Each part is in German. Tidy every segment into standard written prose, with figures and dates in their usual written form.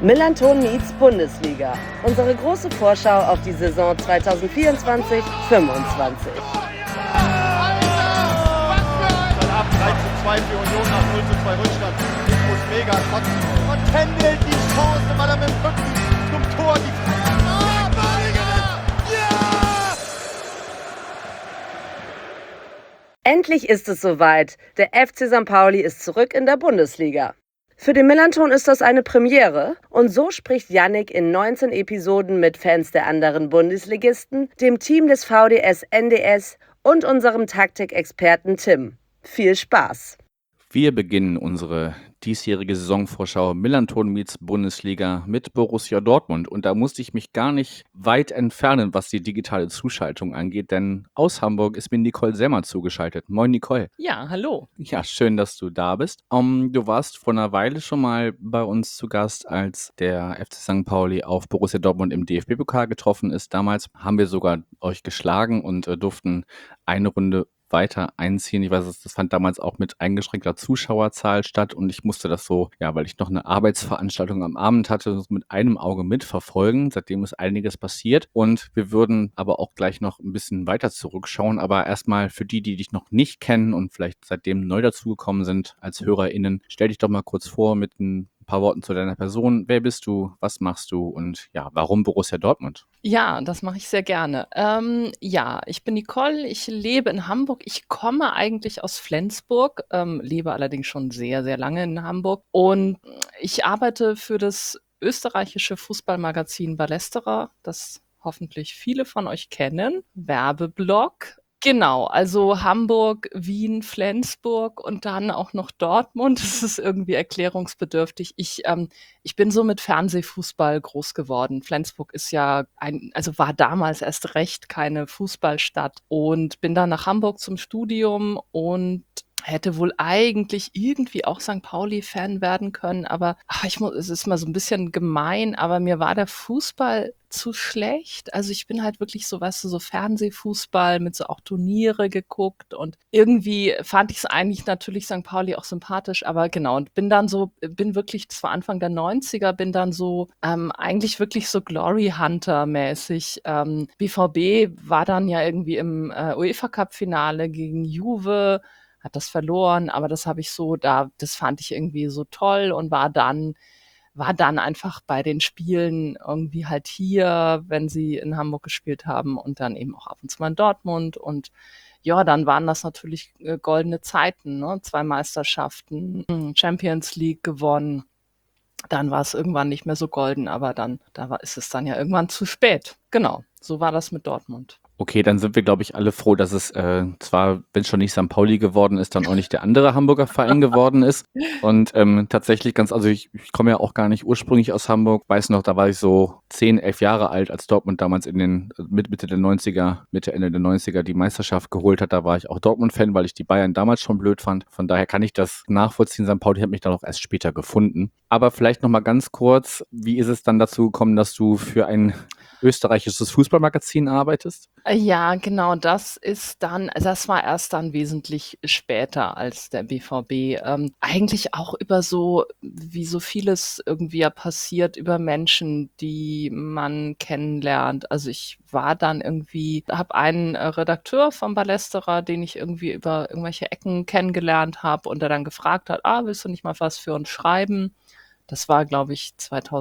Millanton meets Bundesliga. Unsere große Vorschau auf die Saison 2024-25. Ab 3:2 für Union nach 0:2 Rückstand. Ich muss mega kotzen. Und händelt die Chance, weil er mit dem Rücken zum Tor Endlich ist es soweit. Der FC St. Pauli ist zurück in der Bundesliga. Für den Millanton ist das eine Premiere und so spricht Yannick in 19 Episoden mit Fans der anderen Bundesligisten, dem Team des VDS NDS und unserem Taktikexperten Tim. Viel Spaß! Wir beginnen unsere diesjährige Saisonvorschau Millanton meets Bundesliga mit Borussia Dortmund. Und da musste ich mich gar nicht weit entfernen, was die digitale Zuschaltung angeht, denn aus Hamburg ist mir Nicole Semmer zugeschaltet. Moin Nicole. Ja, hallo. Ja, schön, dass du da bist. Du warst vor einer Weile schon mal bei uns zu Gast, als der FC St. Pauli auf Borussia Dortmund im DFB-Pokal getroffen ist. Damals haben wir sogar euch geschlagen und durften eine Runde weiter einziehen. Ich weiß, das fand damals auch mit eingeschränkter Zuschauerzahl statt und ich musste das so, ja, weil ich noch eine Arbeitsveranstaltung am Abend hatte, mit einem Auge mitverfolgen. Seitdem ist einiges passiert und wir würden aber auch gleich noch ein bisschen weiter zurückschauen. Aber erstmal für die dich noch nicht kennen und vielleicht seitdem neu dazugekommen sind als HörerInnen, stell dich doch mal kurz vor mit ein paar Worten zu deiner Person. Wer bist du? Was machst du? Und ja, warum Borussia Dortmund? Ja, das mache ich sehr gerne. Ja, ich bin Nicole, ich lebe in Hamburg. Ich komme eigentlich aus Flensburg, lebe allerdings schon sehr, sehr lange in Hamburg. Und ich arbeite für das österreichische Fußballmagazin Ballesterer, das hoffentlich viele von euch kennen. Werbeblock. Genau, also Hamburg, Wien, Flensburg und dann auch noch Dortmund. Das ist irgendwie erklärungsbedürftig. Ich bin so mit Fernsehfußball groß geworden. Flensburg ist ja also war damals erst recht keine Fußballstadt und bin dann nach Hamburg zum Studium und hätte wohl eigentlich irgendwie auch St. Pauli-Fan werden können, aber es ist mal so ein bisschen gemein, aber mir war der Fußball zu schlecht. Also ich bin halt wirklich so, weißt du, so Fernsehfußball mit so auch Turniere geguckt und irgendwie fand ich es eigentlich natürlich St. Pauli auch sympathisch, aber genau, und bin wirklich, das war Anfang der 90er, bin dann so eigentlich wirklich so Glory Hunter-mäßig. BVB war dann ja irgendwie im UEFA-Cup-Finale gegen Juve, hat das verloren, aber das das fand ich irgendwie so toll und war dann einfach bei den Spielen irgendwie halt hier, wenn sie in Hamburg gespielt haben und dann eben auch ab und zu mal in Dortmund und ja, dann waren das natürlich goldene Zeiten, ne? 2 Meisterschaften, Champions League gewonnen. Dann war es irgendwann nicht mehr so golden, aber ist es dann ja irgendwann zu spät. Genau, so war das mit Dortmund. Okay, dann sind wir, glaube ich, alle froh, dass es zwar, wenn es schon nicht St. Pauli geworden ist, dann auch nicht der andere Hamburger Verein geworden ist. Und tatsächlich also ich komme ja auch gar nicht ursprünglich aus Hamburg. Weiß noch, da war ich so 10, 11 Jahre alt, als Dortmund damals Mitte der 90er, Ende der 90er die Meisterschaft geholt hat. Da war ich auch Dortmund-Fan, weil ich die Bayern damals schon blöd fand. Von daher kann ich das nachvollziehen. St. Pauli hat mich dann auch erst später gefunden. Aber vielleicht noch mal ganz kurz, wie ist es dann dazu gekommen, dass du für ein österreichisches Fußballmagazin arbeitest? Ja, genau, das war erst dann wesentlich später als der BVB. Eigentlich auch über so, wie so vieles irgendwie ja passiert, über Menschen, die man kennenlernt. Also ich war dann habe einen Redakteur vom Ballesterer, den ich irgendwie über irgendwelche Ecken kennengelernt habe und der dann gefragt hat, willst du nicht mal was für uns schreiben? Das war, glaube ich,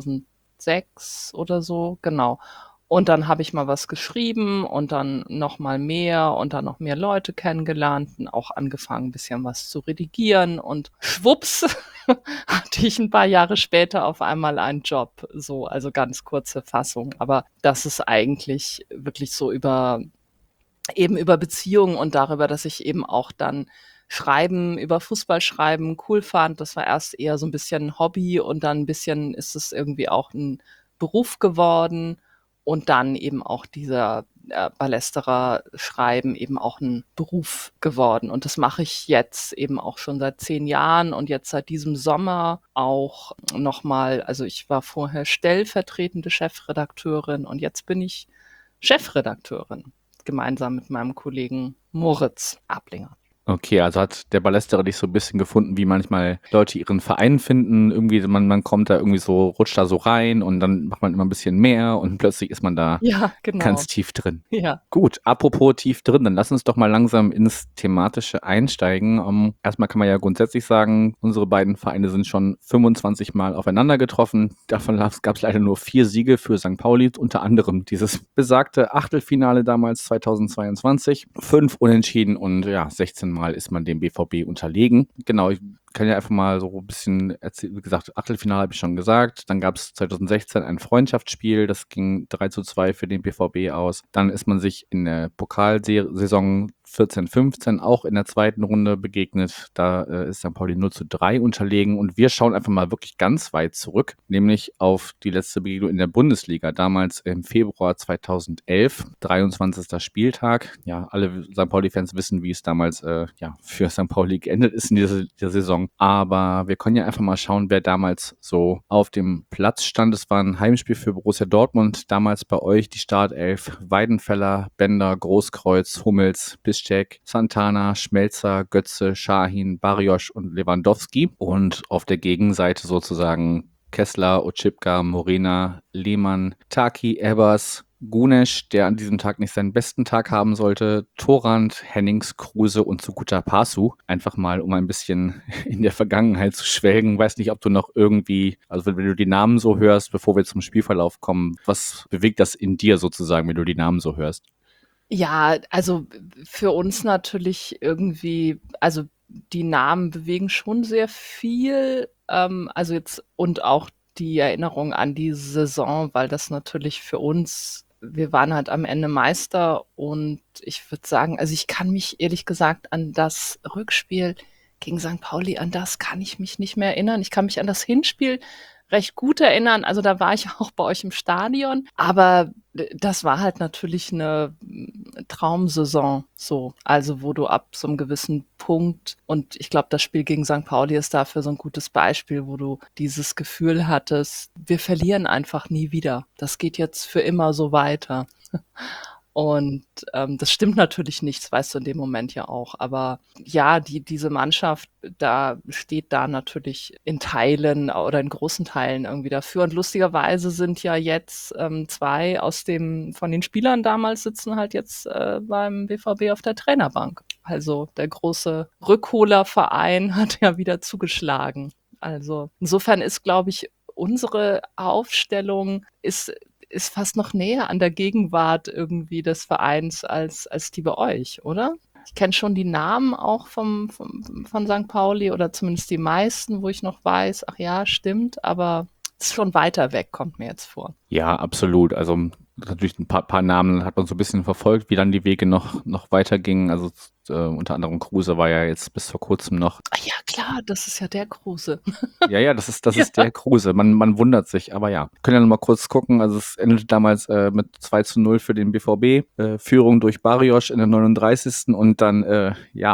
2006 oder so, genau. Und dann habe ich mal was geschrieben und dann noch mal mehr und dann noch mehr Leute kennengelernt und auch angefangen, ein bisschen was zu redigieren und schwupps hatte ich ein paar Jahre später auf einmal einen Job. So, also ganz kurze Fassung. Aber das ist eigentlich wirklich so über Beziehungen und darüber, dass ich eben auch dann über Fußball schreiben cool fand. Das war erst eher so ein bisschen Hobby und dann ein bisschen ist es irgendwie auch ein Beruf geworden. Und dann eben auch dieser Ballesterer Schreiben eben auch ein Beruf geworden. Und das mache ich jetzt eben auch schon seit 10 Jahren und jetzt seit diesem Sommer auch nochmal, also ich war vorher stellvertretende Chefredakteurin und jetzt bin ich Chefredakteurin, gemeinsam mit meinem Kollegen Moritz Ablinger. Okay, also hat der Ballesterer dich so ein bisschen gefunden, wie manchmal Leute ihren Verein finden. Irgendwie, man kommt da irgendwie so, rutscht da so rein und dann macht man immer ein bisschen mehr und plötzlich ist man da Ja, genau. ganz tief drin. Ja. Gut, apropos tief drin, dann lass uns doch mal langsam ins Thematische einsteigen. Erstmal kann man ja grundsätzlich sagen, unsere beiden Vereine sind schon 25 Mal aufeinander getroffen. Davon gab es leider nur 4 Siege für St. Pauli, unter anderem dieses besagte Achtelfinale damals 2022, 5 Unentschieden und ja, 16 Mal ist man dem BVB unterlegen. Genau, ich kann ja einfach mal so ein bisschen erzählen. Wie gesagt, Achtelfinale habe ich schon gesagt. Dann gab es 2016 ein Freundschaftsspiel, das ging 3:2 für den BVB aus. Dann ist man sich in der Pokalsaison 14/15 auch in der zweiten Runde begegnet. Da ist St. Pauli 0:3 unterlegen und wir schauen einfach mal wirklich ganz weit zurück, nämlich auf die letzte Begegnung in der Bundesliga, damals im Februar 2011, 23. Spieltag. Ja, alle St. Pauli-Fans wissen, wie es damals für St. Pauli geendet ist in dieser Saison. Aber wir können ja einfach mal schauen, wer damals so auf dem Platz stand. Es war ein Heimspiel für Borussia Dortmund. Damals bei euch die Startelf: Weidenfeller, Bender, Großkreuz, Hummels, Piszczek, Santana, Schmelzer, Götze, Şahin, Barrios und Lewandowski. Und auf der Gegenseite sozusagen Kessler, Oczipka, Morena, Lehmann, Taki, Ebbers, Gunesch, der an diesem Tag nicht seinen besten Tag haben sollte, Torrand, Hennings, Kruse und Sukuta Pasu. Einfach mal, um ein bisschen in der Vergangenheit zu schwelgen. Weiß nicht, ob du noch irgendwie, also wenn du die Namen so hörst, bevor wir zum Spielverlauf kommen, was bewegt das in dir sozusagen, wenn du die Namen so hörst? Ja, also für uns natürlich irgendwie, also die Namen bewegen schon sehr viel. Also jetzt und auch die Erinnerung an die Saison, weil das natürlich für uns, wir waren halt am Ende Meister und ich würde sagen, also ich kann mich ehrlich gesagt an das Rückspiel gegen St. Pauli, an das kann ich mich nicht mehr erinnern. Ich kann mich an das Hinspiel recht gut erinnern. Also da war ich auch bei euch im Stadion. Aber das war halt natürlich eine Traumsaison so. Also wo du ab so einem gewissen Punkt, und ich glaube, das Spiel gegen St. Pauli ist dafür so ein gutes Beispiel, wo du dieses Gefühl hattest, wir verlieren einfach nie wieder. Das geht jetzt für immer so weiter. Und das stimmt natürlich nicht, das weißt du in dem Moment ja auch. Aber ja, diese Mannschaft, steht da natürlich in Teilen oder in großen Teilen irgendwie dafür. Und lustigerweise sind ja jetzt 2 von den Spielern damals sitzen halt jetzt beim BVB auf der Trainerbank. Also der große Rückholerverein hat ja wieder zugeschlagen. Also insofern ist, glaube ich, unsere Aufstellung ist fast noch näher an der Gegenwart irgendwie des Vereins als die bei euch, oder? Ich kenne schon die Namen auch von St. Pauli oder zumindest die meisten, wo ich noch weiß, ach ja, stimmt, aber es ist schon weiter weg, kommt mir jetzt vor. Ja, absolut. Also natürlich ein paar Namen hat man so ein bisschen verfolgt, wie dann die Wege noch weitergingen. Also unter anderem Kruse war ja jetzt bis vor kurzem noch. Ach ja, klar, das ist ja der Kruse. Ja, das ist der Kruse. Man wundert sich, aber ja. Können ja noch mal kurz gucken. Also es endete damals mit 2:0 für den BVB. Führung durch Barrios in der 39. Und dann,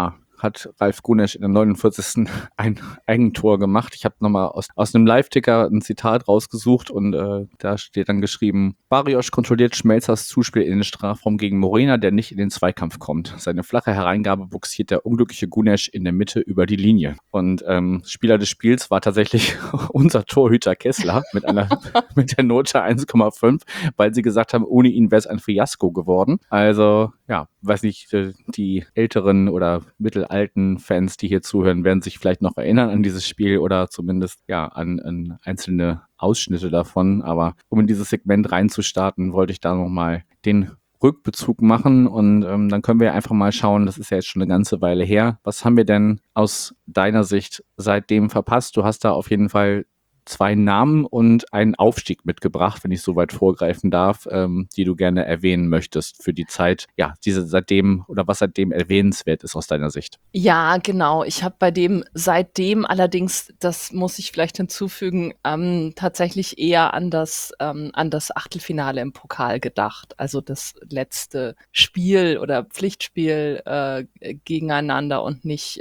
hat Ralf Gunesch in der 49. ein Eigentor gemacht. Ich habe nochmal aus einem Live-Ticker ein Zitat rausgesucht und da steht dann geschrieben: Barrios kontrolliert Schmelzers Zuspiel in den Strafraum gegen Morena, der nicht in den Zweikampf kommt. Seine flache Hereingabe buxiert der unglückliche Gunesch in der Mitte über die Linie. Und Spieler des Spiels war tatsächlich unser Torhüter Kessler mit der Note 1,5, weil sie gesagt haben, ohne ihn wäre es ein Fiasko geworden. Also ja, weiß nicht, die älteren oder mittelalten Fans, die hier zuhören, werden sich vielleicht noch erinnern an dieses Spiel oder zumindest ja an einzelne Ausschnitte davon. Aber um in dieses Segment reinzustarten, wollte ich da nochmal den Rückbezug machen und dann können wir einfach mal schauen, das ist ja jetzt schon eine ganze Weile her. Was haben wir denn aus deiner Sicht seitdem verpasst? Du hast da auf jeden Fall 2 Namen und einen Aufstieg mitgebracht, wenn ich so weit vorgreifen darf, die du gerne erwähnen möchtest für die Zeit, ja, diese seitdem oder was seitdem erwähnenswert ist aus deiner Sicht. Ja, genau. Ich habe bei dem seitdem allerdings, das muss ich vielleicht hinzufügen, tatsächlich eher an das Achtelfinale im Pokal gedacht. Also das letzte Spiel oder Pflichtspiel gegeneinander und nicht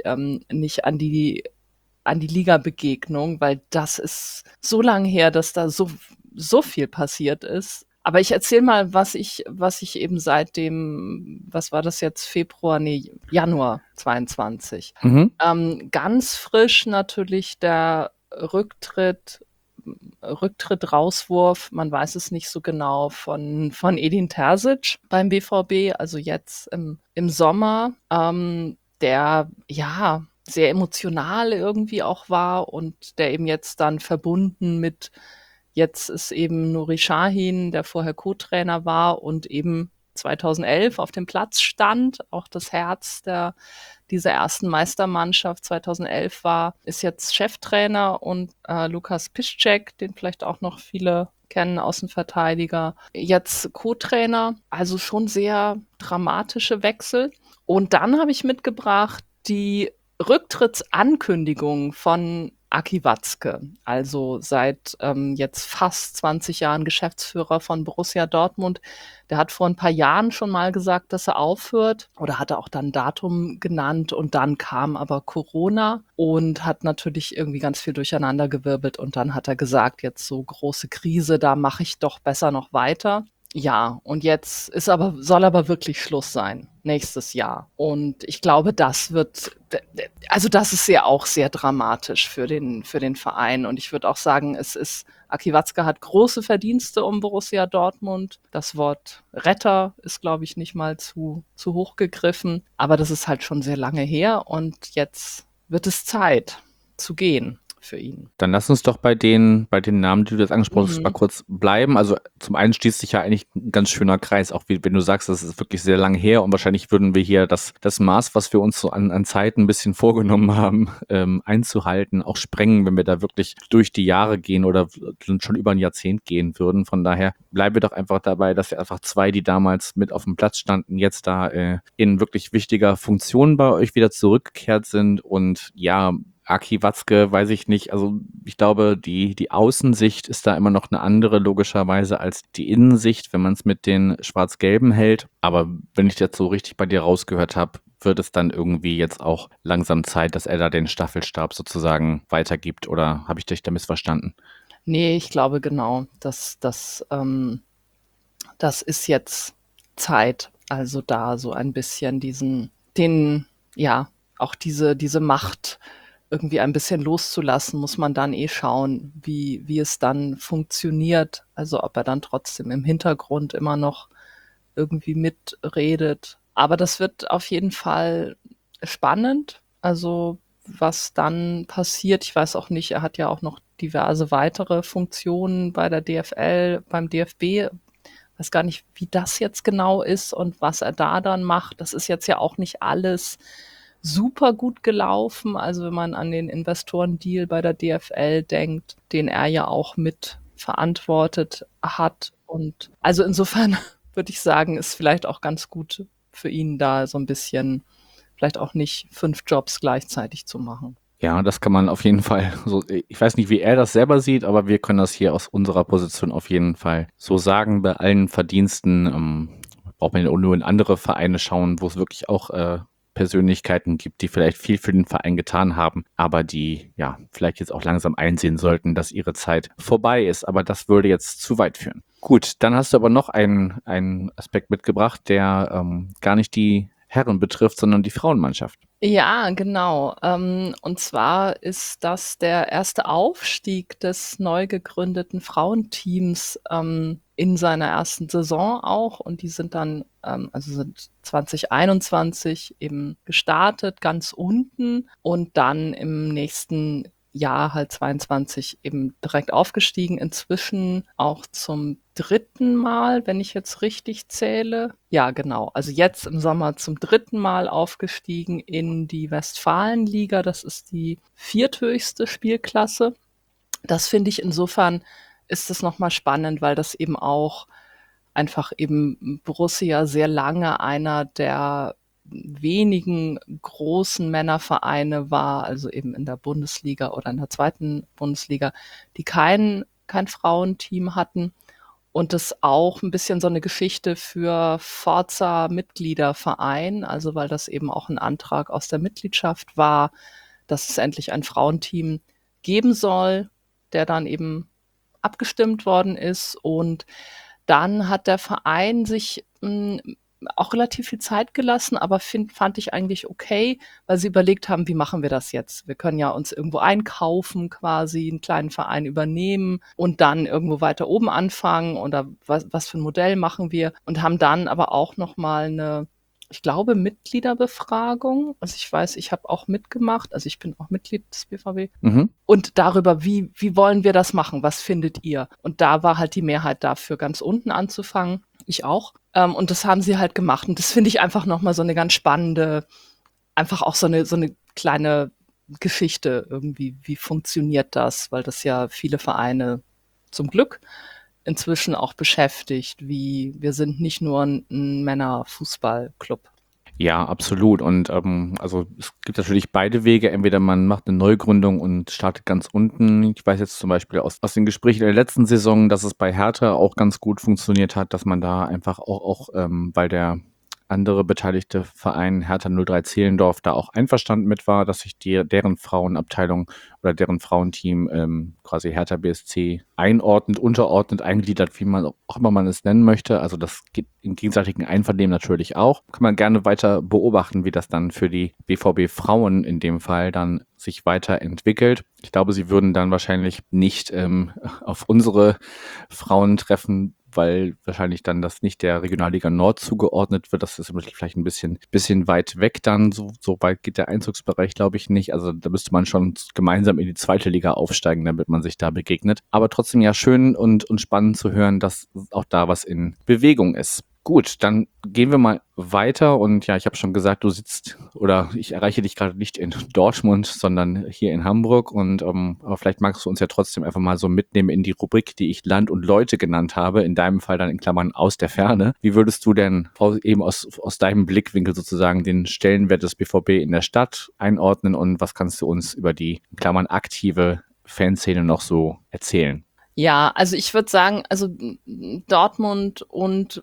an die Liga-Begegnung, weil das ist so lang her, dass da so viel passiert ist. Aber ich erzähle mal, was ich eben seit dem, was war das jetzt, Januar 22. Mhm. Ganz frisch natürlich der Rauswurf, man weiß es nicht so genau, von Edin Terzic beim BVB, also jetzt im Sommer, der ja sehr emotional irgendwie auch war und der eben jetzt dann verbunden mit, jetzt ist eben Nuri Sahin, der vorher Co-Trainer war und eben 2011 auf dem Platz stand, auch das Herz dieser ersten Meistermannschaft 2011 war, ist jetzt Cheftrainer, und Lukas Piszczek, den vielleicht auch noch viele kennen, Außenverteidiger, jetzt Co-Trainer, also schon sehr dramatische Wechsel. Und dann habe ich mitgebracht die Rücktrittsankündigung von Aki Watzke, also seit jetzt fast 20 Jahren Geschäftsführer von Borussia Dortmund. Der hat vor ein paar Jahren schon mal gesagt, dass er aufhört, oder hatte auch dann ein Datum genannt, und dann kam aber Corona und hat natürlich irgendwie ganz viel durcheinandergewirbelt, und dann hat er gesagt, jetzt so große Krise, da mache ich doch besser noch weiter. Ja, und jetzt soll aber wirklich Schluss sein, nächstes Jahr. Und ich glaube, das ist ja auch sehr dramatisch für den Verein. Und ich würde auch sagen, Aki Watzke hat große Verdienste um Borussia Dortmund. Das Wort Retter ist, glaube ich, nicht mal zu hoch gegriffen. Aber das ist halt schon sehr lange her, und jetzt wird es Zeit zu gehen für ihn. Dann lass uns doch bei den Namen, die du jetzt angesprochen hast, mal kurz bleiben. Also zum einen schließt sich ja eigentlich ein ganz schöner Kreis, auch wenn du sagst, das ist wirklich sehr lang her, und wahrscheinlich würden wir hier das Maß, was wir uns so an Zeit ein bisschen vorgenommen haben, einzuhalten, auch sprengen, wenn wir da wirklich durch die Jahre gehen oder schon über ein Jahrzehnt gehen würden. Von daher bleiben wir doch einfach dabei, dass wir einfach zwei, die damals mit auf dem Platz standen, jetzt da in wirklich wichtiger Funktion bei euch wieder zurückgekehrt sind. Und ja, Aki Watzke, weiß ich nicht. Also ich glaube, die Außensicht ist da immer noch eine andere, logischerweise, als die Innensicht, wenn man es mit den Schwarz-Gelben hält. Aber wenn ich jetzt so richtig bei dir rausgehört habe, wird es dann irgendwie jetzt auch langsam Zeit, dass er da den Staffelstab sozusagen weitergibt. Oder habe ich dich da missverstanden? Nee, ich glaube genau, das ist jetzt Zeit. Also da so ein bisschen auch diese Macht irgendwie ein bisschen loszulassen, muss man dann schauen, wie es dann funktioniert. Also ob er dann trotzdem im Hintergrund immer noch irgendwie mitredet. Aber das wird auf jeden Fall spannend. Also was dann passiert, ich weiß auch nicht, er hat ja auch noch diverse weitere Funktionen bei der DFL, beim DFB. Weiß gar nicht, wie das jetzt genau ist und was er da dann macht. Das ist jetzt ja auch nicht alles super gut gelaufen. Also wenn man an den Investorendeal bei der DFL denkt, den er ja auch mit verantwortet hat. Und also insofern würde ich sagen, ist vielleicht auch ganz gut für ihn, da so ein bisschen vielleicht auch nicht 5 Jobs gleichzeitig zu machen. Ja, das kann man auf jeden Fall so, ich weiß nicht, wie er das selber sieht, aber wir können das hier aus unserer Position auf jeden Fall so sagen. Bei allen Verdiensten braucht man ja nur in andere Vereine schauen, wo es wirklich auch Persönlichkeiten gibt, die vielleicht viel für den Verein getan haben, aber die ja vielleicht jetzt auch langsam einsehen sollten, dass ihre Zeit vorbei ist. Aber das würde jetzt zu weit führen. Gut, dann hast du aber noch einen Aspekt mitgebracht, der gar nicht die Herren betrifft, sondern die Frauenmannschaft. Ja, genau. Und zwar ist das der erste Aufstieg des neu gegründeten Frauenteams in seiner ersten Saison auch. Und die sind dann, sind 2021 eben gestartet, ganz unten, und dann im nächsten Jahr halt 22 eben direkt aufgestiegen, inzwischen auch zum 3. Mal, wenn ich jetzt richtig zähle. Ja, genau. Also jetzt im Sommer zum 3. Mal aufgestiegen in die Westfalenliga. Das ist die 4. Spielklasse. Das finde ich, insofern ist es nochmal spannend, weil das eben auch einfach eben Borussia sehr lange einer der wenigen großen Männervereine war, also eben in der Bundesliga oder in der 2. Bundesliga, die kein Frauenteam hatten, und das auch ein bisschen so eine Geschichte für Forza-Mitgliederverein, also weil das eben auch ein Antrag aus der Mitgliedschaft war, dass es endlich ein Frauenteam geben soll, der dann eben abgestimmt worden ist. Und dann hat der Verein sich auch relativ viel Zeit gelassen, aber fand ich eigentlich okay, weil sie überlegt haben, wie machen wir das jetzt? Wir können ja uns irgendwo einkaufen quasi, einen kleinen Verein übernehmen und dann irgendwo weiter oben anfangen oder was für ein Modell machen wir und haben dann aber auch nochmal eine, ich glaube, Mitgliederbefragung. Also ich weiß, ich habe auch mitgemacht, also ich bin auch Mitglied des BVB. Mhm. Und darüber, wie wollen wir das machen? Was findet ihr? Und da war halt die Mehrheit dafür, ganz unten anzufangen. Ich auch. Und das haben sie halt gemacht. Und das finde ich einfach nochmal so eine ganz spannende, einfach auch so eine kleine Geschichte irgendwie. Wie funktioniert das? Weil das ja viele Vereine zum Glück inzwischen auch beschäftigt. Wir sind nicht nur ein Männerfußballclub. Ja, absolut. Und also es gibt natürlich beide Wege. Entweder man macht eine Neugründung und startet ganz unten. Ich weiß jetzt zum Beispiel aus den Gesprächen der letzten Saison, dass es bei Hertha auch ganz gut funktioniert hat, dass man da einfach auch weil der andere beteiligte Verein Hertha 03 Zehlendorf da auch einverstanden mit war, dass sich deren Frauenabteilung oder deren Frauenteam quasi Hertha BSC einordnet, unterordnet, eingliedert, wie man auch immer man es nennen möchte. Also das geht im gegenseitigen Einvernehmen natürlich auch. Kann man gerne weiter beobachten, wie das dann für die BVB Frauen in dem Fall dann sich weiterentwickelt. Ich glaube, sie würden dann wahrscheinlich nicht auf unsere Frauen treffen, weil wahrscheinlich dann das nicht der Regionalliga Nord zugeordnet wird. Das ist vielleicht ein bisschen weit weg dann. So weit geht der Einzugsbereich, glaube ich, nicht. Also da müsste man schon gemeinsam in die zweite Liga aufsteigen, damit man sich da begegnet. Aber trotzdem ja schön und spannend zu hören, dass auch da was in Bewegung ist. Gut, dann gehen wir mal weiter und ja, ich habe schon gesagt, ich erreiche dich gerade nicht in Dortmund, sondern hier in Hamburg und aber vielleicht magst du uns ja trotzdem einfach mal so mitnehmen in die Rubrik, die ich Land und Leute genannt habe, in deinem Fall dann in Klammern aus der Ferne. Wie würdest du denn eben aus deinem Blickwinkel sozusagen den Stellenwert des BVB in der Stadt einordnen und was kannst du uns über die in Klammern aktive Fanszene noch so erzählen? Ja, also ich würde sagen, also Dortmund und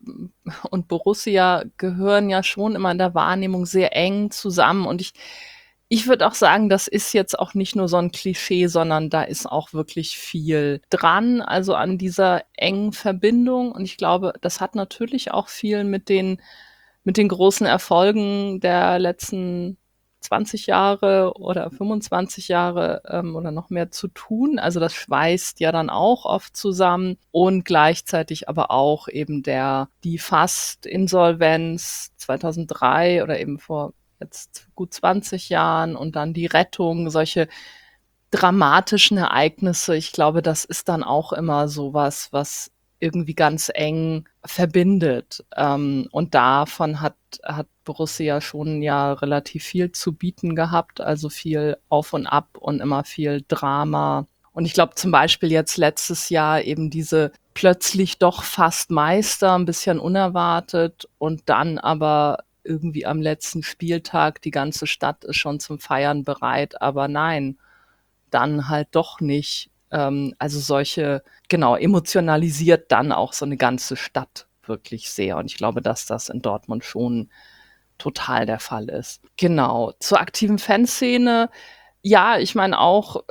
Borussia gehören ja schon immer in der Wahrnehmung sehr eng zusammen und ich würde auch sagen, das ist jetzt auch nicht nur so ein Klischee, sondern da ist auch wirklich viel dran, also an dieser engen Verbindung und ich glaube, das hat natürlich auch viel mit den großen Erfolgen der letzten 20 Jahre oder 25 Jahre oder noch mehr zu tun. Also das schweißt ja dann auch oft zusammen und gleichzeitig aber auch eben die Fast-Insolvenz 2003 oder eben vor jetzt gut 20 Jahren und dann die Rettung, solche dramatischen Ereignisse. Ich glaube, das ist dann auch immer sowas, was irgendwie ganz eng verbindet. Und davon hat Borussia schon ja relativ viel zu bieten gehabt, also viel Auf und Ab und immer viel Drama. Und ich glaube zum Beispiel jetzt letztes Jahr eben diese plötzlich doch fast Meister, ein bisschen unerwartet und dann aber irgendwie am letzten Spieltag, die ganze Stadt ist schon zum Feiern bereit, aber nein, dann halt doch nicht. Also genau, emotionalisiert dann auch so eine ganze Stadt wirklich sehr. Und ich glaube, dass das in Dortmund schon total der Fall ist. Genau. Zur aktiven Fanszene, ja, ich meine auch,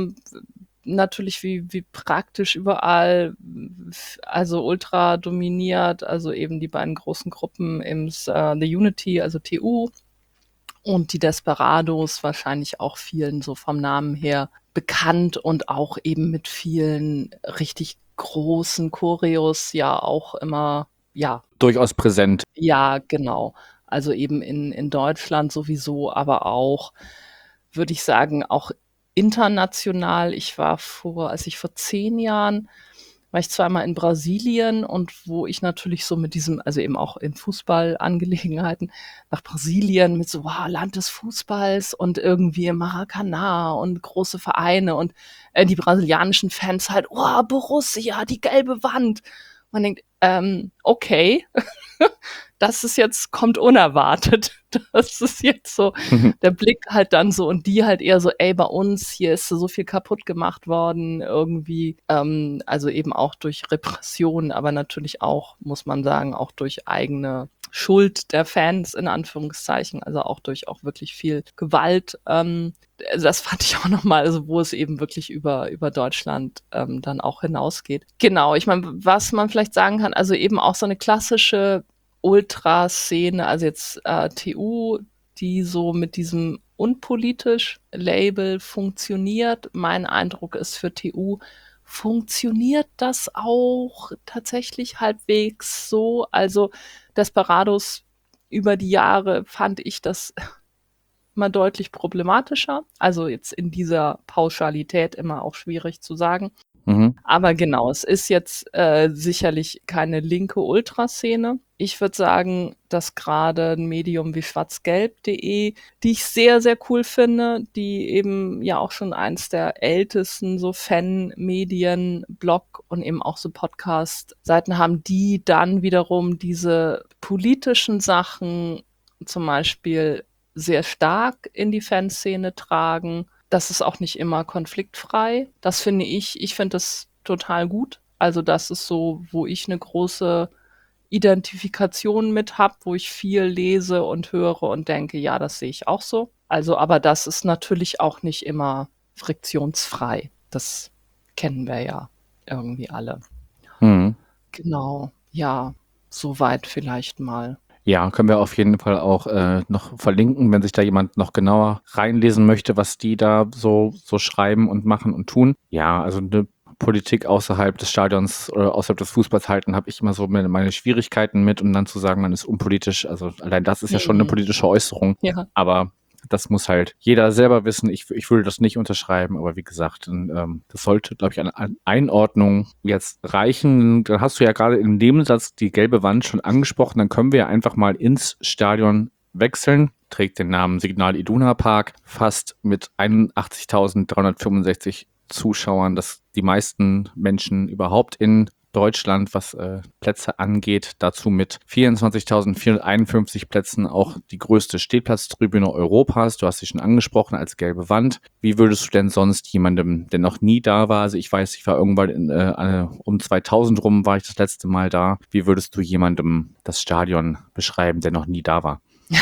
natürlich wie praktisch überall, also ultra dominiert, also eben die beiden großen Gruppen The Unity, also TU, und die Desperados wahrscheinlich auch vielen so vom Namen her bekannt und auch eben mit vielen richtig großen Choreos ja auch immer, ja. Durchaus präsent. Ja, genau. Also eben in Deutschland sowieso, aber auch, würde ich sagen, auch international. Als ich vor 10 Jahren war ich zweimal in Brasilien und wo ich natürlich so mit diesem, also eben auch in Fußballangelegenheiten, nach Brasilien mit so, wow, Land des Fußballs und irgendwie Maracanã und große Vereine und die brasilianischen Fans halt, oh, Borussia, die gelbe Wand. Man denkt, okay, kommt unerwartet. Das ist jetzt so der Blick halt dann so und die halt eher so, ey, bei uns, hier ist so viel kaputt gemacht worden irgendwie, also eben auch durch Repression, aber natürlich auch, muss man sagen, auch durch eigene Schuld der Fans in Anführungszeichen, also auch durch auch wirklich viel Gewalt. Das fand ich auch nochmal, also wo es eben wirklich über Deutschland dann auch hinausgeht. Genau, ich meine, was man vielleicht sagen kann, also eben auch so eine klassische Ultraszene, also jetzt TU, die so mit diesem unpolitisch Label funktioniert. Mein Eindruck ist, für TU funktioniert das auch tatsächlich halbwegs so. Also Desperados über die Jahre fand ich das immer deutlich problematischer. Also jetzt in dieser Pauschalität immer auch schwierig zu sagen. Mhm. Aber genau, es ist jetzt sicherlich keine linke Ultraszene. Ich würde sagen, dass gerade ein Medium wie schwarzgelb.de, die ich sehr, sehr cool finde, die eben ja auch schon eins der ältesten so Fan-Medien, Blog und eben auch so Podcast-Seiten haben, die dann wiederum diese politischen Sachen zum Beispiel sehr stark in die Fanszene tragen. Das ist auch nicht immer konfliktfrei. Das finde ich finde das total gut. Also das ist so, wo ich eine große Identifikation mit habe, wo ich viel lese und höre und denke, ja, das sehe ich auch so. Also, aber das ist natürlich auch nicht immer friktionsfrei. Das kennen wir ja irgendwie alle. Mhm. Genau, ja, soweit vielleicht mal. Ja, können wir auf jeden Fall auch noch verlinken, wenn sich da jemand noch genauer reinlesen möchte, was die da so schreiben und machen und tun. Ja, also eine Politik außerhalb des Stadions oder außerhalb des Fußballs halten, habe ich immer so meine Schwierigkeiten mit, und dann zu sagen, man ist unpolitisch. Also allein das ist ja schon eine politische Äußerung. Ja. Aber das muss halt jeder selber wissen. Ich würde das nicht unterschreiben, aber wie gesagt, das sollte, glaube ich, an Einordnung jetzt reichen. Dann hast du ja gerade im Nebensatz die gelbe Wand schon angesprochen. Dann können wir ja einfach mal ins Stadion wechseln. Trägt den Namen Signal Iduna Park, fast mit 81.365 Zuschauern. Das die meisten Menschen überhaupt in Deutschland, was Plätze angeht. Dazu mit 24.451 Plätzen auch die größte Stehplatztribüne Europas. Du hast sie schon angesprochen als gelbe Wand. Wie würdest du denn sonst jemandem, der noch nie da war, also ich weiß, ich war irgendwann um 2000 rum, war ich das letzte Mal da. Wie würdest du jemandem das Stadion beschreiben, der noch nie da war?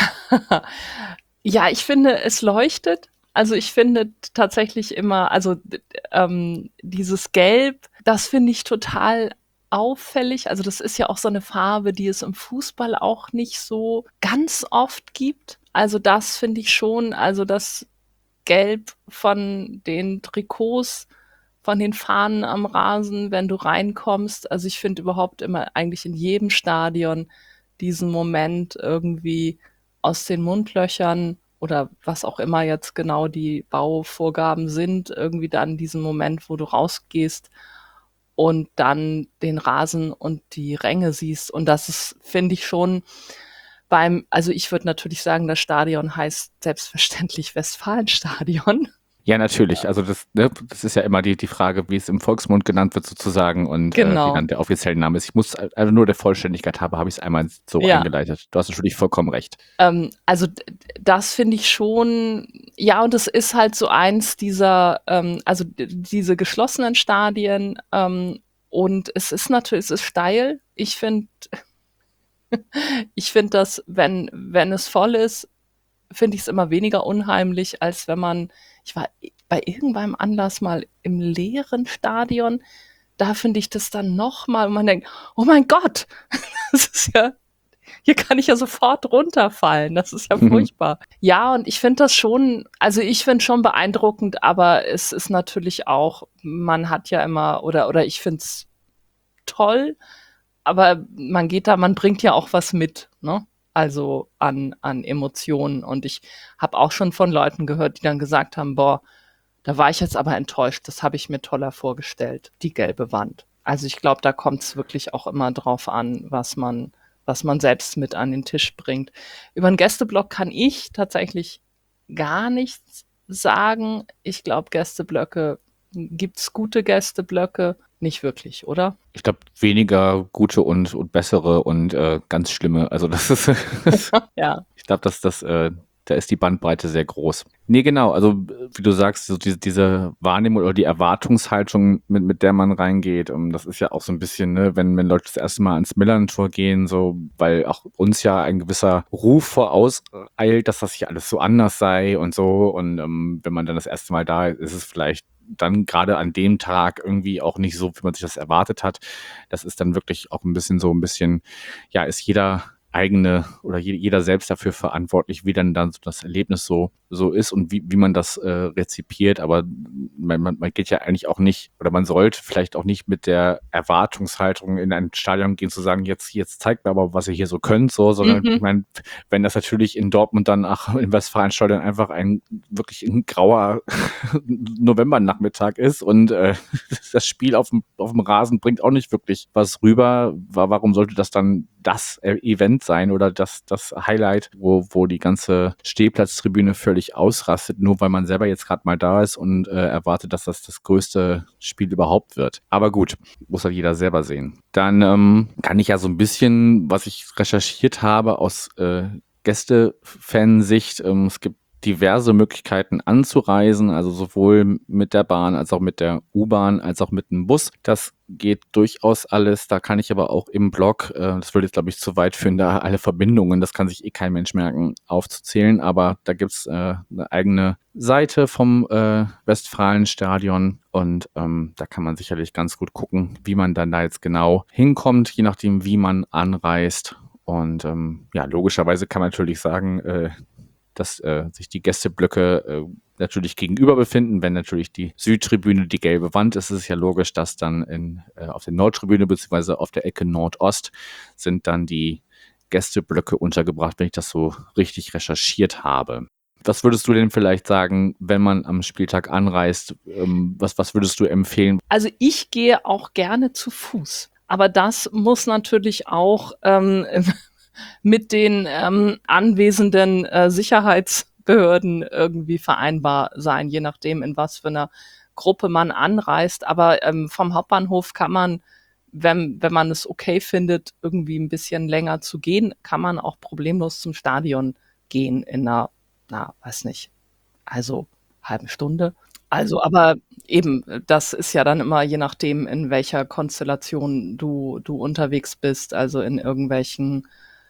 Ja, ich finde, es leuchtet. Also ich finde tatsächlich immer, also dieses Gelb, das finde ich total auffällig. Also das ist ja auch so eine Farbe, die es im Fußball auch nicht so ganz oft gibt. Also das finde ich schon, also das Gelb von den Trikots, von den Fahnen am Rasen, wenn du reinkommst. Also ich finde überhaupt immer eigentlich in jedem Stadion diesen Moment irgendwie aus den Mundlöchern oder was auch immer jetzt genau die Bauvorgaben sind, irgendwie dann diesen Moment, wo du rausgehst und dann den Rasen und die Ränge siehst. Und das ist, finde ich schon also ich würde natürlich sagen, das Stadion heißt selbstverständlich Westfalenstadion. Ja, natürlich. Also das ist ja immer die Frage, wie es im Volksmund genannt wird sozusagen und Genau. wie dann der offizielle Name ist. Ich muss also nur der Vollständigkeit habe ich es einmal so eingeleitet. Du hast natürlich vollkommen recht. Also das finde ich schon, ja, und es ist halt so eins dieser, also diese geschlossenen Stadien, und es ist natürlich, es ist steil. Ich finde das, wenn es voll ist, finde ich es immer weniger unheimlich, als wenn ich war bei irgendeinem Anlass mal im leeren Stadion, da finde ich das dann nochmal, und man denkt, oh mein Gott, das ist ja, hier kann ich ja sofort runterfallen, das ist ja furchtbar. Ja, und ich finde das schon, also ich finde es schon beeindruckend, aber es ist natürlich auch, man hat ja immer, oder ich finde es toll, aber man bringt ja auch was mit, ne? Also an Emotionen. Und ich habe auch schon von Leuten gehört, die dann gesagt haben, boah, da war ich jetzt aber enttäuscht, das habe ich mir toller vorgestellt, die gelbe Wand. Also ich glaube, da kommt es wirklich auch immer drauf an, was man selbst mit an den Tisch bringt. Über den Gästeblock kann ich tatsächlich gar nichts sagen. Ich glaube, gibt's gute Gästeblöcke? Nicht wirklich, oder? Ich glaube, weniger gute und bessere und ganz schlimme. Also das ist, Ja. ich glaube, dass das da ist die Bandbreite sehr groß. Nee, genau, also wie du sagst, so diese Wahrnehmung oder die Erwartungshaltung, mit der man reingeht, das ist ja auch so ein bisschen, ne, wenn Leute das erste Mal ans Millern-Tor gehen, so, weil auch uns ja ein gewisser Ruf vorauseilt, dass das hier alles so anders sei und so. Und wenn man dann das erste Mal da ist, ist es vielleicht dann gerade an dem Tag irgendwie auch nicht so, wie man sich das erwartet hat. Das ist dann wirklich auch ein bisschen, ja, ist jeder eigene oder jeder selbst dafür verantwortlich, wie dann so das Erlebnis so ist und wie man das rezipiert. Aber man geht ja eigentlich auch nicht, oder man sollte vielleicht auch nicht mit der Erwartungshaltung in ein Stadion gehen, zu sagen, jetzt zeigt mir aber, was ihr hier so könnt, so, sondern ich meine, wenn das natürlich in Dortmund dann im Westfalenstadion einfach wirklich ein grauer Novembernachmittag ist und das Spiel auf dem Rasen bringt auch nicht wirklich was rüber, warum sollte das dann das Event sein oder das Highlight, wo die ganze Stehplatztribüne völlig ausrastet, nur weil man selber jetzt gerade mal da ist und erwartet, dass das größte Spiel überhaupt wird. Aber gut, muss halt jeder selber sehen. Dann kann ich ja so ein bisschen, was ich recherchiert habe aus Gästefansicht, es gibt diverse Möglichkeiten anzureisen, also sowohl mit der Bahn als auch mit der U-Bahn als auch mit dem Bus. Das geht durchaus alles. Da kann ich aber auch im Blog, das würde jetzt glaube ich zu weit führen, da alle Verbindungen, das kann sich kein Mensch merken, aufzuzählen, aber da gibt's eine eigene Seite vom Westfalenstadion und da kann man sicherlich ganz gut gucken, wie man dann da jetzt genau hinkommt, je nachdem wie man anreist. Und ja, logischerweise kann man natürlich sagen, dass sich die Gästeblöcke natürlich gegenüber befinden. Wenn natürlich die Südtribüne die gelbe Wand ist, ist es ja logisch, dass dann auf der Nordtribüne beziehungsweise auf der Ecke Nordost sind dann die Gästeblöcke untergebracht, wenn ich das so richtig recherchiert habe. Was würdest du denn vielleicht sagen, wenn man am Spieltag anreist? Was würdest du empfehlen? Also ich gehe auch gerne zu Fuß. Aber das muss natürlich auch mit den anwesenden Sicherheitsbehörden irgendwie vereinbar sein, je nachdem, in was für einer Gruppe man anreist. Aber vom Hauptbahnhof kann man, wenn man es okay findet, irgendwie ein bisschen länger zu gehen, kann man auch problemlos zum Stadion gehen in einer, weiß nicht, also halben Stunde. Also, aber eben, das ist ja dann immer je nachdem, in welcher Konstellation du unterwegs bist, also in irgendwelchen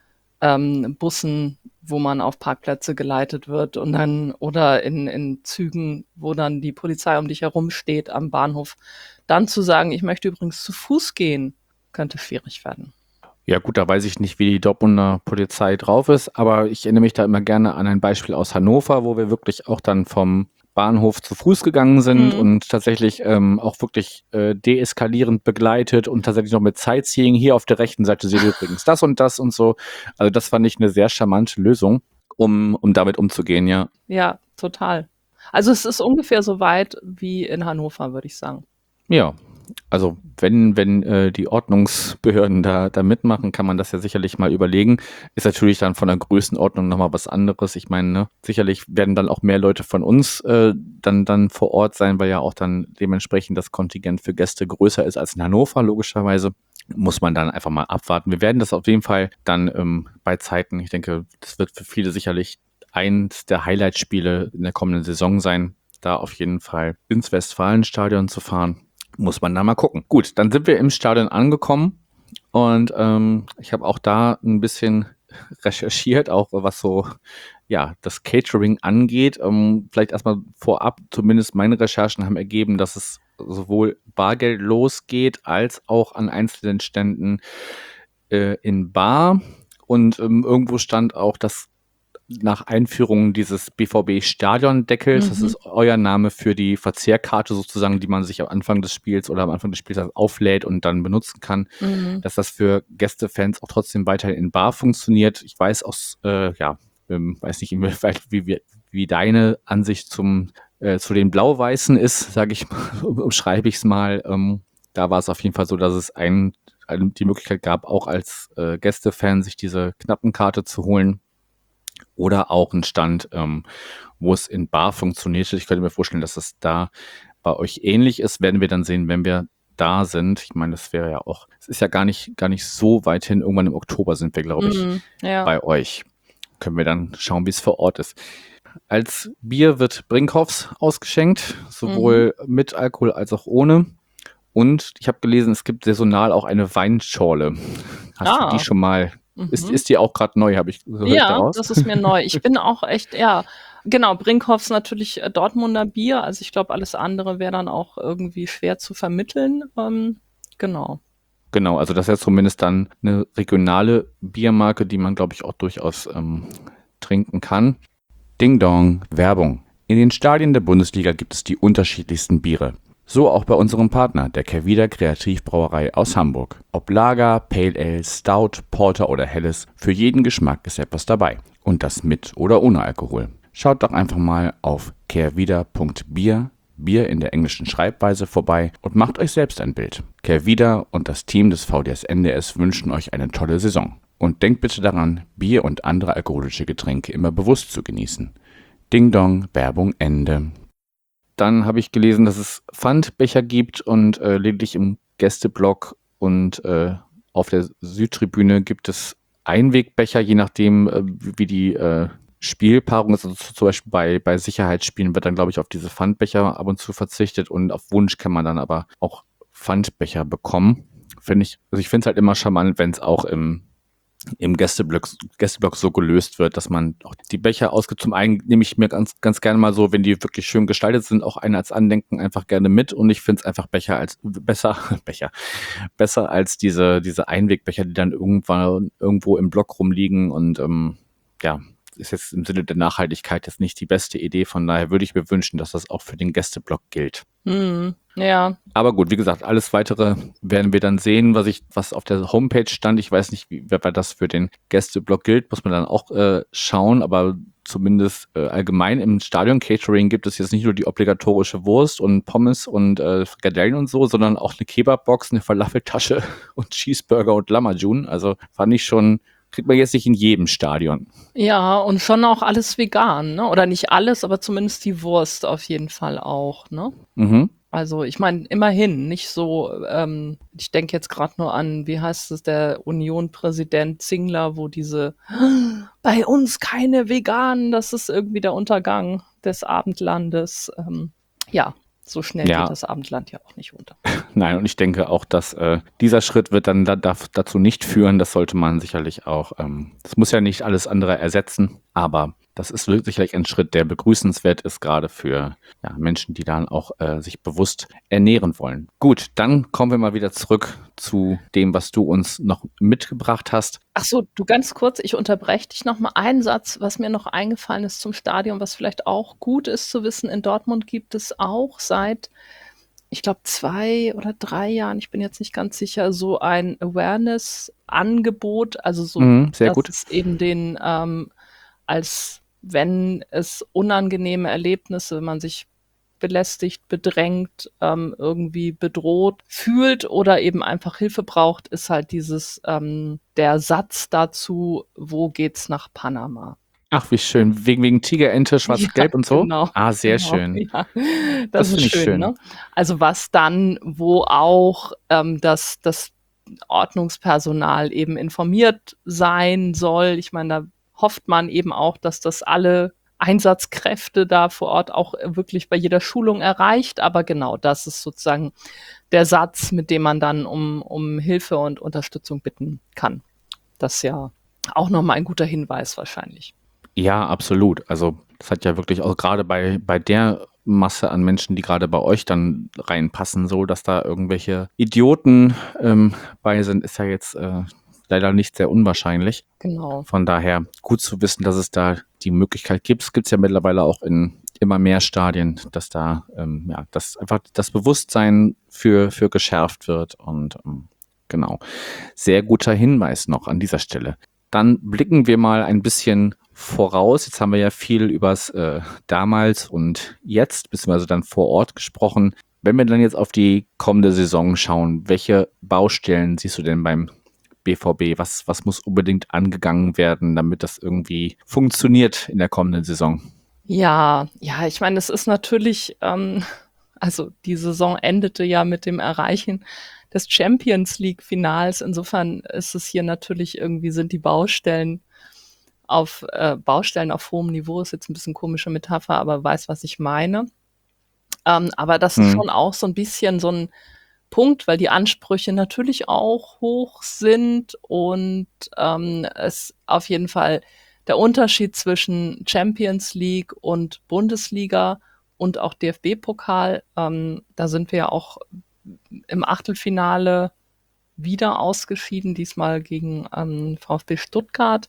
Bussen, wo man auf Parkplätze geleitet wird und dann oder in Zügen, wo dann die Polizei um dich herum steht am Bahnhof, dann zu sagen, ich möchte übrigens zu Fuß gehen, könnte schwierig werden. Ja gut, da weiß ich nicht, wie die Dortmunder Polizei drauf ist, aber ich erinnere mich da immer gerne an ein Beispiel aus Hannover, wo wir wirklich auch dann vom Bahnhof zu Fuß gegangen sind und tatsächlich auch wirklich deeskalierend begleitet und tatsächlich noch mit Sightseeing. Hier auf der rechten Seite seht ihr übrigens das und so. Also das fand ich eine sehr charmante Lösung, um damit umzugehen, ja. Ja, total. Also es ist ungefähr so weit wie in Hannover, würde ich sagen. Ja, also wenn die Ordnungsbehörden da mitmachen, kann man das ja sicherlich mal überlegen. Ist natürlich dann von der Größenordnung nochmal was anderes. Ich meine, ne, sicherlich werden dann auch mehr Leute von uns dann vor Ort sein, weil ja auch dann dementsprechend das Kontingent für Gäste größer ist als in Hannover, logischerweise. Muss man dann einfach mal abwarten. Wir werden das auf jeden Fall dann bei Zeiten, ich denke, das wird für viele sicherlich eins der Highlight-Spiele in der kommenden Saison sein, da auf jeden Fall ins Westfalenstadion zu fahren. Muss man da mal gucken. Gut, dann sind wir im Stadion angekommen und ich habe auch da ein bisschen recherchiert, auch was so ja das Catering angeht. Vielleicht erstmal vorab, zumindest meine Recherchen haben ergeben, dass es sowohl bargeldlos geht, als auch an einzelnen Ständen in Bar. Und irgendwo stand auch, dass nach Einführung dieses BVB-Stadiondeckels, das ist euer Name für die Verzehrkarte sozusagen, die man sich am Anfang des Spiels oder am Anfang des Spiels auflädt und dann benutzen kann, dass das für Gästefans auch trotzdem weiterhin in Bar funktioniert. Ich weiß aus, weiß nicht, wie deine Ansicht zu den Blau-Weißen ist, sage ich mal, umschreibe ich es mal. Da war es auf jeden Fall so, dass es die Möglichkeit gab, auch als Gästefan sich diese Knappenkarte zu holen. Oder auch ein Stand, wo es in Bar funktioniert. Ich könnte mir vorstellen, dass das da bei euch ähnlich ist. Werden wir dann sehen, wenn wir da sind. Ich meine, das wäre ja auch, es ist ja gar nicht so weit hin. Irgendwann im Oktober sind wir, glaube ich, bei euch. können wir dann schauen, wie es vor Ort ist. Als Bier wird Brinkhoffs ausgeschenkt, sowohl mit Alkohol als auch ohne. Und ich habe gelesen, es gibt saisonal auch eine Weinschorle. Hast du die schon mal? Ist die auch gerade neu, habe ich gehört daraus? Das ist mir neu. Ich bin auch echt, genau, Brinkhoffs natürlich Dortmunder Bier. Also ich glaube, alles andere wäre dann auch irgendwie schwer zu vermitteln. Genau. Genau, also das ist ja zumindest dann eine regionale Biermarke, die man, glaube ich, auch durchaus trinken kann. Ding Dong, Werbung. In den Stadien der Bundesliga gibt es die unterschiedlichsten Biere. So auch bei unserem Partner, der Kehrwieder Kreativbrauerei aus Hamburg. Ob Lager, Pale Ale, Stout, Porter oder Helles, für jeden Geschmack ist etwas dabei. Und das mit oder ohne Alkohol. Schaut doch einfach mal auf kehrwieder.bier, Bier in der englischen Schreibweise, vorbei und macht euch selbst ein Bild. Kehrwieder und das Team des VDS NDS wünschen euch eine tolle Saison. Und denkt bitte daran, Bier und andere alkoholische Getränke immer bewusst zu genießen. Ding Dong, Werbung Ende. Dann habe ich gelesen, dass es Pfandbecher gibt und lediglich im Gästeblock und auf der Südtribüne gibt es Einwegbecher, je nachdem, wie die Spielpaarung ist. Also zum Beispiel bei Sicherheitsspielen wird dann, glaube ich, auf diese Pfandbecher ab und zu verzichtet und auf Wunsch kann man dann aber auch Pfandbecher bekommen. Ich finde es halt immer charmant, wenn es auch im Gästeblock so gelöst wird, dass man auch die Becher ausgibt. Zum einen nehme ich mir ganz gerne mal so, wenn die wirklich schön gestaltet sind, auch einen als Andenken einfach gerne mit und ich finde es einfach besser als diese Einwegbecher, die dann irgendwo im Block rumliegen und ist jetzt im Sinne der Nachhaltigkeit jetzt nicht die beste Idee. Von daher würde ich mir wünschen, dass das auch für den Gästeblock gilt. Ja. Aber gut, wie gesagt, alles Weitere werden wir dann sehen, was auf der Homepage stand. Ich weiß nicht, wie das für den Gästeblock gilt, muss man dann auch schauen. Aber zumindest allgemein im Stadion-Catering gibt es jetzt nicht nur die obligatorische Wurst und Pommes und Frikadellen und so, sondern auch eine Kebabbox, eine Falafeltasche und Cheeseburger und Lamajun. Also fand ich schon... Kriegt man jetzt nicht in jedem Stadion. Ja, und schon auch alles vegan, ne? Oder nicht alles, aber zumindest die Wurst auf jeden Fall auch, ne? Also ich meine, immerhin, nicht so, ich denke jetzt gerade nur an, wie heißt es, der Union-Präsident Zingler, wo bei uns keine Veganen, das ist irgendwie der Untergang des Abendlandes. So schnell geht das Abendland ja auch nicht unter. Nein, und ich denke auch, dass dieser Schritt wird dann dazu nicht führen. Das sollte man sicherlich auch, das muss ja nicht alles andere ersetzen, aber das ist sicherlich ein Schritt, der begrüßenswert ist, gerade für Menschen, die dann auch sich bewusst ernähren wollen. Gut, dann kommen wir mal wieder zurück zu dem, was du uns noch mitgebracht hast. Ach so, du ganz kurz, ich unterbreche dich noch mal einen Satz, was mir noch eingefallen ist zum Stadion, was vielleicht auch gut ist zu wissen. In Dortmund gibt es auch seit, ich glaube, 2 oder 3 Jahren, ich bin jetzt nicht ganz sicher, so ein Awareness-Angebot, also so, sehr dass gut. es eben als wenn es unangenehme Erlebnisse, wenn man sich belästigt, bedrängt, irgendwie bedroht fühlt oder eben einfach Hilfe braucht, ist halt der Satz dazu, wo geht's nach Panama? Ach, wie schön. Wegen Tigerente, schwarz-gelb und so? Genau. Sehr schön. Ja, das ist finde ich schön. Ne? Also was dann, wo auch das Ordnungspersonal eben informiert sein soll. Ich meine, da hofft man eben auch, dass das alle Einsatzkräfte da vor Ort auch wirklich bei jeder Schulung erreicht. Aber genau, das ist sozusagen der Satz, mit dem man dann um Hilfe und Unterstützung bitten kann. Das ist ja auch nochmal ein guter Hinweis wahrscheinlich. Ja, absolut. Also das hat ja wirklich auch gerade bei der Masse an Menschen, die gerade bei euch dann reinpassen, so dass da irgendwelche Idioten bei sind, ist ja jetzt leider nicht sehr unwahrscheinlich. Genau. Von daher gut zu wissen, dass es da die Möglichkeit gibt. Es gibt es ja mittlerweile auch in immer mehr Stadien, dass da dass einfach das Bewusstsein für geschärft wird. Und genau, sehr guter Hinweis noch an dieser Stelle. Dann blicken wir mal ein bisschen voraus. Jetzt haben wir ja viel übers damals und jetzt, beziehungsweise dann vor Ort gesprochen. Wenn wir dann jetzt auf die kommende Saison schauen, welche Baustellen siehst du denn beim BVB? Was muss unbedingt angegangen werden, damit das irgendwie funktioniert in der kommenden Saison? Ja, ich meine, es ist natürlich, also die Saison endete ja mit dem Erreichen des Champions League Finals. Insofern ist es hier natürlich irgendwie, sind die Baustellen auf Baustellen auf hohem Niveau, ist jetzt ein bisschen komische Metapher, aber weiß, was ich meine. Aber das ist schon auch so ein bisschen so ein Punkt, weil die Ansprüche natürlich auch hoch sind und es auf jeden Fall der Unterschied zwischen Champions League und Bundesliga und auch DFB-Pokal, da sind wir ja auch im Achtelfinale wieder ausgeschieden, diesmal gegen VfB Stuttgart.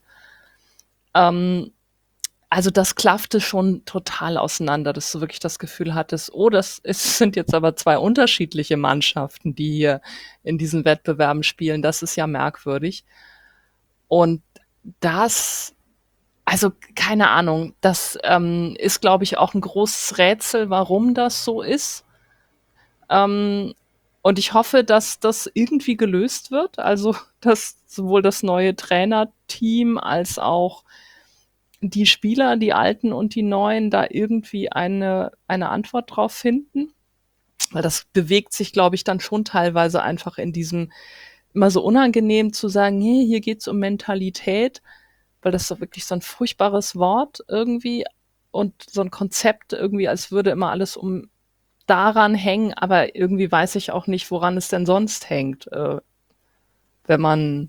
Also das klaffte schon total auseinander, dass du wirklich das Gefühl hattest, sind jetzt aber zwei unterschiedliche Mannschaften, die hier in diesen Wettbewerben spielen. Das ist ja merkwürdig. Und also keine Ahnung, das ist, glaube ich, auch ein großes Rätsel, warum das so ist. Und ich hoffe, dass das irgendwie gelöst wird. Also, dass sowohl das neue Trainerteam als auch die Spieler, die Alten und die Neuen, da irgendwie eine Antwort drauf finden. Weil das bewegt sich, glaube ich, dann schon teilweise einfach in diesem immer so unangenehm zu sagen, hey, hier geht's um Mentalität, weil das so wirklich so ein furchtbares Wort irgendwie und so ein Konzept irgendwie, als würde immer alles daran hängen, aber irgendwie weiß ich auch nicht, woran es denn sonst hängt, wenn man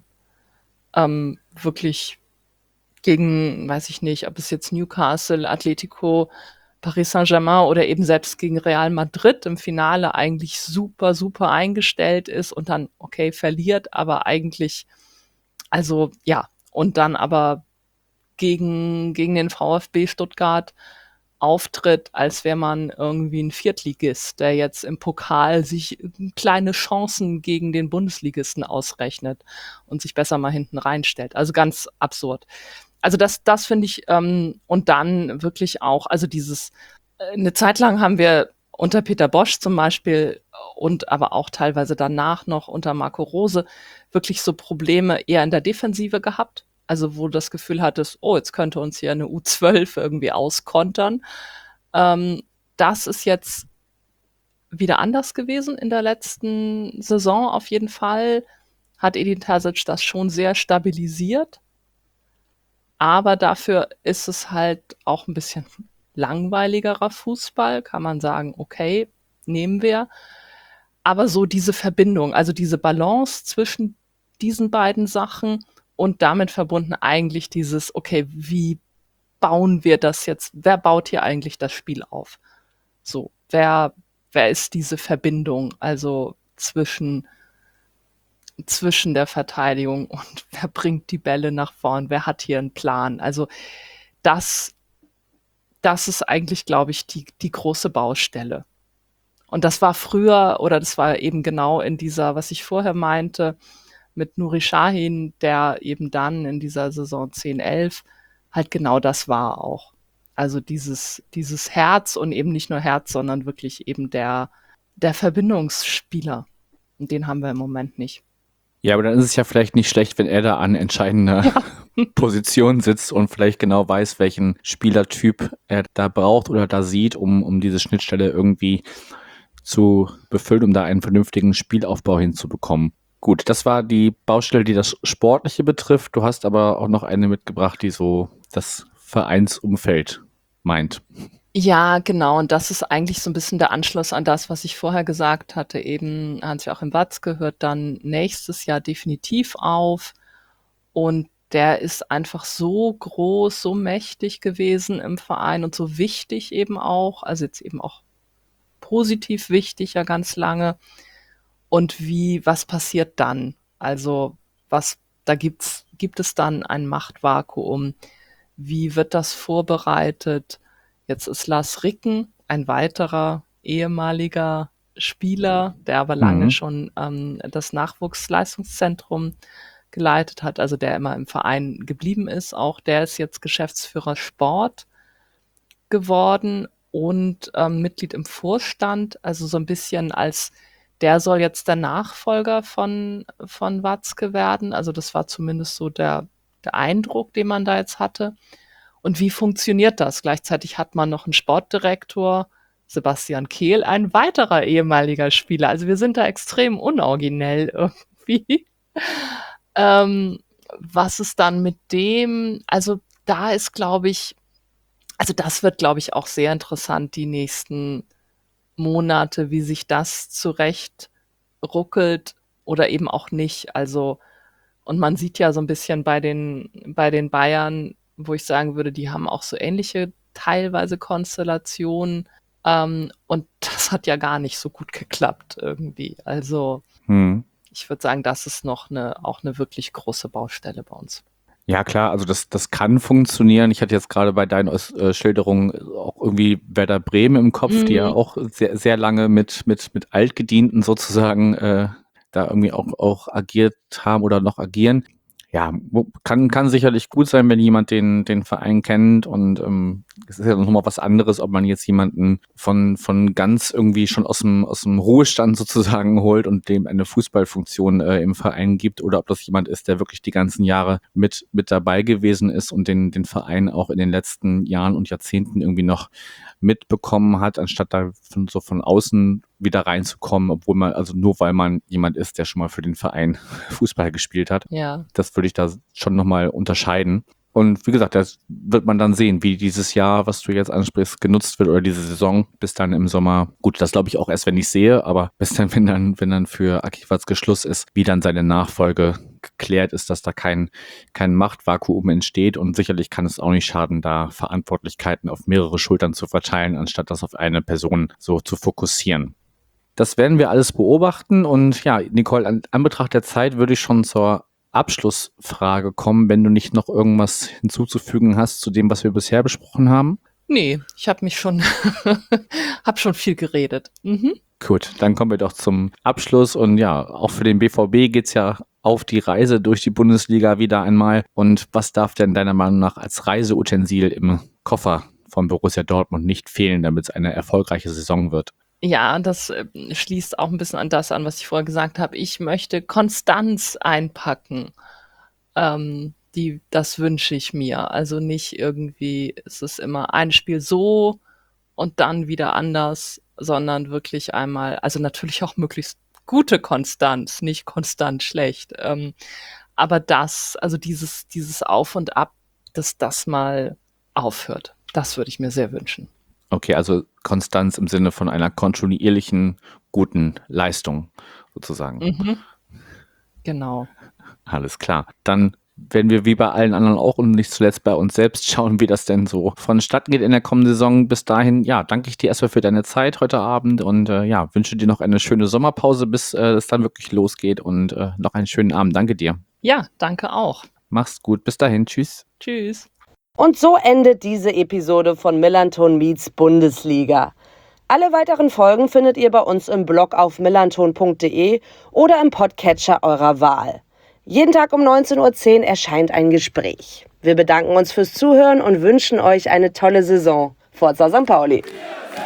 wirklich gegen, weiß ich nicht, ob es jetzt Newcastle, Atletico, Paris Saint-Germain oder eben selbst gegen Real Madrid im Finale eigentlich super, super eingestellt ist und dann, okay, verliert, aber eigentlich, also ja, und dann aber gegen den VfB Stuttgart auftritt, als wäre man irgendwie ein Viertligist, der jetzt im Pokal sich kleine Chancen gegen den Bundesligisten ausrechnet und sich besser mal hinten reinstellt. Also ganz absurd. Also das finde ich, und dann wirklich auch, also eine Zeit lang haben wir unter Peter Bosch zum Beispiel und aber auch teilweise danach noch unter Marco Rose wirklich so Probleme eher in der Defensive gehabt. Also wo du das Gefühl hattest, oh, jetzt könnte uns hier eine U12 irgendwie auskontern. Das ist jetzt wieder anders gewesen in der letzten Saison auf jeden Fall. Hat Edin Terzic das schon sehr stabilisiert. Aber dafür ist es halt auch ein bisschen langweiligerer Fußball. Kann man sagen, okay, nehmen wir. Aber so diese Verbindung, also diese Balance zwischen diesen beiden Sachen und damit verbunden eigentlich dieses, okay, wie bauen wir das jetzt? Wer baut hier eigentlich das Spiel auf? So, wer ist diese Verbindung, also zwischen der Verteidigung und wer bringt die Bälle nach vorn? Wer hat hier einen Plan? Also das ist eigentlich, glaube ich, die große Baustelle. Und das war früher, oder das war eben genau in dieser, was ich vorher meinte, mit Nuri Sahin, der eben dann in dieser Saison 10/11 halt genau das war auch. Also dieses Herz und eben nicht nur Herz, sondern wirklich eben der Verbindungsspieler. Und den haben wir im Moment nicht. Ja, aber dann ist es ja vielleicht nicht schlecht, wenn er da an entscheidender Position sitzt und vielleicht genau weiß, welchen Spielertyp er da braucht oder da sieht, um diese Schnittstelle irgendwie zu befüllen, um da einen vernünftigen Spielaufbau hinzubekommen. Gut, das war die Baustelle, die das Sportliche betrifft. Du hast aber auch noch eine mitgebracht, die so das Vereinsumfeld meint. Ja, genau. Und das ist eigentlich so ein bisschen der Anschluss an das, was ich vorher gesagt hatte. Eben Hans-Joachim Watzke hört dann nächstes Jahr definitiv auf. Und der ist einfach so groß, so mächtig gewesen im Verein und so wichtig eben auch. Also jetzt eben auch positiv wichtig ja ganz lange. Und was passiert dann? Also gibt es dann ein Machtvakuum? Wie wird das vorbereitet? Jetzt ist Lars Ricken ein weiterer ehemaliger Spieler, der aber lange schon das Nachwuchsleistungszentrum geleitet hat, also der immer im Verein geblieben ist. Auch der ist jetzt Geschäftsführer Sport geworden und Mitglied im Vorstand, also so ein bisschen der soll jetzt der Nachfolger von Watzke werden. Also das war zumindest so der Eindruck, den man da jetzt hatte. Und wie funktioniert das? Gleichzeitig hat man noch einen Sportdirektor, Sebastian Kehl, ein weiterer ehemaliger Spieler. Also wir sind da extrem unoriginell irgendwie. Was ist dann mit dem? Also da ist, glaube ich, also das wird, glaube ich, auch sehr interessant, die nächsten Monate, wie sich das zurecht ruckelt oder eben auch nicht. Also, und man sieht ja so ein bisschen bei den Bayern, wo ich sagen würde, die haben auch so ähnliche teilweise Konstellationen. Und das hat ja gar nicht so gut geklappt irgendwie. Also ich würde sagen, das ist noch auch eine wirklich große Baustelle bei uns. Ja, klar, also das kann funktionieren. Ich hatte jetzt gerade bei deinen Schilderungen auch irgendwie Werder Bremen im Kopf, die ja auch sehr, sehr lange mit Altgedienten sozusagen da irgendwie auch agiert haben oder noch agieren. Ja, kann sicherlich gut sein, wenn jemand den Verein kennt, und es ist ja nochmal was anderes, ob man jetzt jemanden von ganz irgendwie schon aus dem Ruhestand sozusagen holt und dem eine Fußballfunktion im Verein gibt, oder ob das jemand ist, der wirklich die ganzen Jahre mit dabei gewesen ist und den Verein auch in den letzten Jahren und Jahrzehnten irgendwie noch mitbekommen hat, anstatt da von außen wieder reinzukommen, obwohl man, also nur weil man jemand ist, der schon mal für den Verein Fußball gespielt hat. Ja. Das würde ich da schon nochmal unterscheiden. Und wie gesagt, das wird man dann sehen, wie dieses Jahr, was du jetzt ansprichst, genutzt wird, oder diese Saison bis dann im Sommer. Gut, das glaube ich auch erst, wenn ich sehe, aber bis dann, wenn dann für Aki Watzke Schluss ist, wie dann seine Nachfolge geklärt ist, dass da kein Machtvakuum entsteht. Und sicherlich kann es auch nicht schaden, da Verantwortlichkeiten auf mehrere Schultern zu verteilen, anstatt das auf eine Person so zu fokussieren. Das werden wir alles beobachten. Und ja, Nicole, an Anbetracht der Zeit würde ich schon zur Abschlussfrage kommen, wenn du nicht noch irgendwas hinzuzufügen hast zu dem, was wir bisher besprochen haben. Nee, ich habe hab schon viel geredet. Gut, dann kommen wir doch zum Abschluss. Und ja, auch für den BVB geht's ja auf die Reise durch die Bundesliga wieder einmal. Und was darf denn deiner Meinung nach als Reiseutensil im Koffer von Borussia Dortmund nicht fehlen, damit es eine erfolgreiche Saison wird? Ja, das schließt auch ein bisschen an das an, was ich vorher gesagt habe. Ich möchte Konstanz einpacken. Das wünsche ich mir. Also nicht irgendwie, es ist immer ein Spiel so und dann wieder anders, sondern wirklich einmal, also natürlich auch möglichst gute Konstanz, nicht konstant schlecht. Aber also dieses Auf und Ab, dass das mal aufhört, das würde ich mir sehr wünschen. Okay, also Konstanz im Sinne von einer kontinuierlichen, guten Leistung sozusagen. Genau. Alles klar. Dann werden wir wie bei allen anderen auch und nicht zuletzt bei uns selbst schauen, wie das denn so vonstatten geht in der kommenden Saison. Bis dahin, ja, danke ich dir erstmal für deine Zeit heute Abend und ja, wünsche dir noch eine schöne Sommerpause, bis es dann wirklich losgeht, und noch einen schönen Abend. Danke dir. Ja, danke auch. Mach's gut. Bis dahin. Tschüss. Tschüss. Und so endet diese Episode von Millanton meets Bundesliga. Alle weiteren Folgen findet ihr bei uns im Blog auf millanton.de oder im Podcatcher eurer Wahl. Jeden Tag um 19:10 Uhr erscheint ein Gespräch. Wir bedanken uns fürs Zuhören und wünschen euch eine tolle Saison. Forza St. Pauli!